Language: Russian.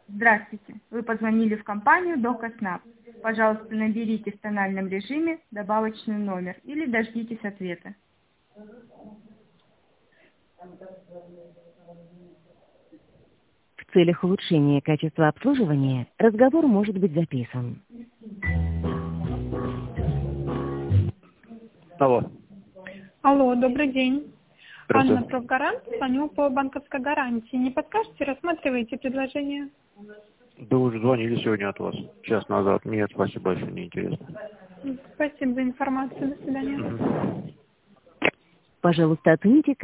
Здравствуйте. Вы позвонили в компанию ДОКОСНАП. Пожалуйста, наберите в тональном режиме добавочный номер или дождитесь ответа. В целях улучшения качества обслуживания разговор может быть записан. Алло. Алло, добрый день. Здравствуйте. Анна Профгарант, звоню по банковской гарантии. Не подскажете, рассматриваете предложение? Да уже звонили сегодня от вас, час назад. Нет, спасибо большое, неинтересно. Спасибо за информацию. До свидания. Пожалуйста, оцените